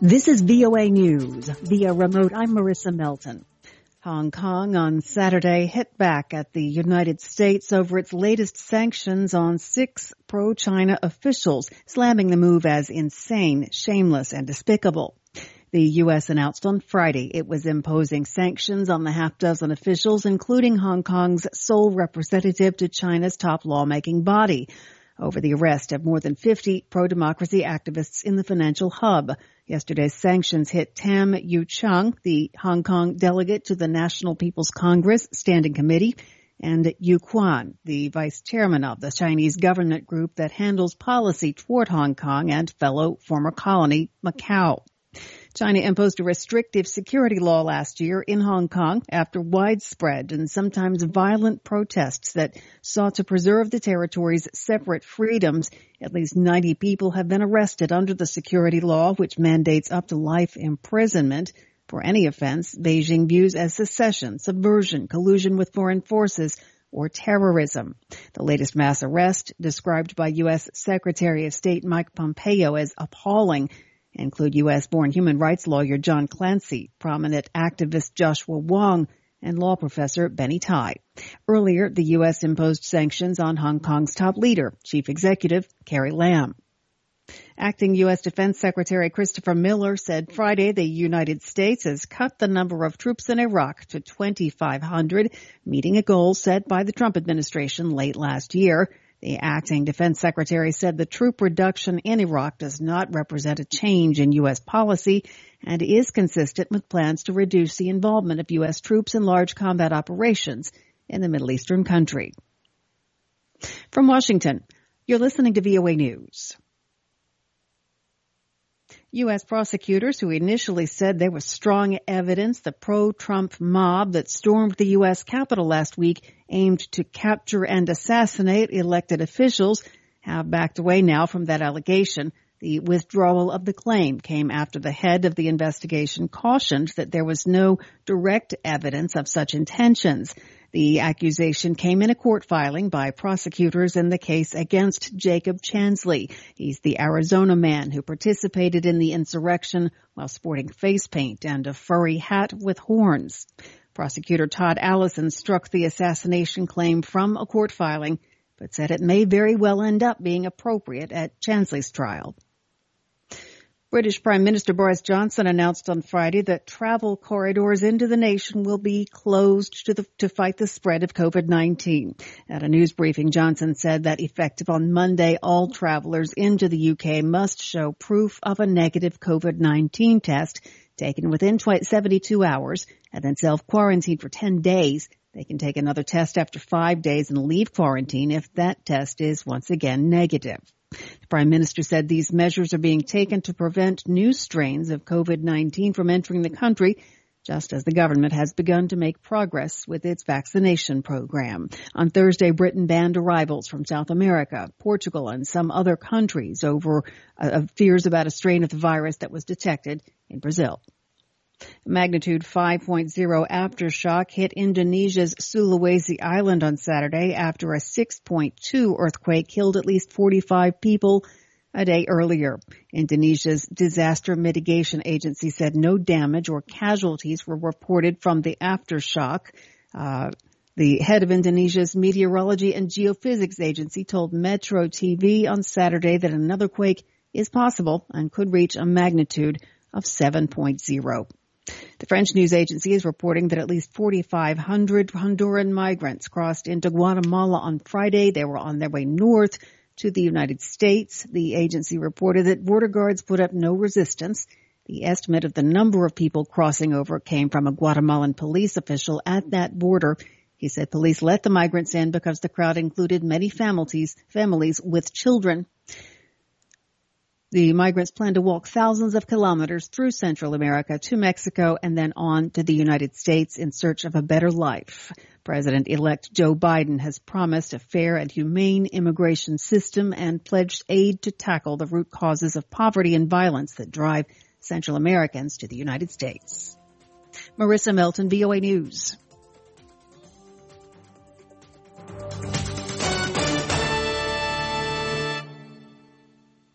This is VOA News. Via remote, I'm Marissa Melton. Hong Kong on Saturday hit back at the United States over its latest sanctions on 6 pro-China officials, slamming the move as insane, shameless, and despicable. The U.S. announced on Friday it was imposing sanctions on the half-dozen officials, including Hong Kong's sole representative to China's top lawmaking body, over the arrest of more than 50 pro-democracy activists in the financial hub. Yesterday's sanctions hit Tam Yu Chung, the Hong Kong delegate to the National People's Congress Standing Committee, and Yu Quan, the vice chairman of the Chinese government group that handles policy toward Hong Kong and fellow former colony Macau. China imposed a restrictive security law last year in Hong Kong after widespread and sometimes violent protests that sought to preserve the territory's separate freedoms. At least 90 people have been arrested under the security law, which mandates up to life imprisonment for any offense Beijing views as secession, subversion, collusion with foreign forces, or terrorism. The latest mass arrest, described by U.S. Secretary of State Mike Pompeo as appalling, include U.S.-born human rights lawyer John Clancy, prominent activist Joshua Wong, and law professor Benny Tai. Earlier, the U.S. imposed sanctions on Hong Kong's top leader, Chief Executive Carrie Lam. Acting U.S. Defense Secretary Christopher Miller said Friday the United States has cut the number of troops in Iraq to 2,500, meeting a goal set by the Trump administration late last year. The acting defense secretary said the troop reduction in Iraq does not represent a change in U.S. policy and is consistent with plans to reduce the involvement of U.S. troops in large combat operations in the Middle Eastern country. From Washington, you're listening to VOA News. U.S. prosecutors who initially said there was strong evidence the pro-Trump mob that stormed the U.S. Capitol last week aimed to capture and assassinate elected officials have backed away now from that allegation. The withdrawal of the claim came after the head of the investigation cautioned that there was no direct evidence of such intentions. The accusation came in a court filing by prosecutors in the case against Jacob Chansley. He's the Arizona man who participated in the insurrection while sporting face paint and a furry hat with horns. Prosecutor Todd Allison struck the assassination claim from a court filing, but said it may very well end up being appropriate at Chansley's trial. British Prime Minister Boris Johnson announced on Friday that travel corridors into the nation will be closed to fight the spread of COVID-19. At a news briefing, Johnson said that effective on Monday, all travelers into the UK must show proof of a negative COVID-19 test taken within 72 hours and then self-quarantine for 10 days. They can take another test after 5 days and leave quarantine if that test is once again negative. The Prime Minister said these measures are being taken to prevent new strains of COVID-19 from entering the country, just as the government has begun to make progress with its vaccination program. On Thursday, Britain banned arrivals from South America, Portugal, and some other countries over fears about a strain of the virus that was detected in Brazil. Magnitude 5.0 aftershock hit Indonesia's Sulawesi Island on Saturday after a 6.2 earthquake killed at least 45 people a day earlier. Indonesia's Disaster Mitigation Agency said no damage or casualties were reported from the aftershock. The head of Indonesia's Meteorology and Geophysics Agency told Metro TV on Saturday that another quake is possible and could reach a magnitude of 7.0. The French news agency is reporting that at least 4,500 Honduran migrants crossed into Guatemala on Friday. They were on their way north to the United States. The agency reported that border guards put up no resistance. The estimate of the number of people crossing over came from a Guatemalan police official at that border. He said police let the migrants in because the crowd included many families with children. The migrants plan to walk thousands of kilometers through Central America to Mexico and then on to the United States in search of a better life. President-elect Joe Biden has promised a fair and humane immigration system and pledged aid to tackle the root causes of poverty and violence that drive Central Americans to the United States. Marissa Melton, VOA News.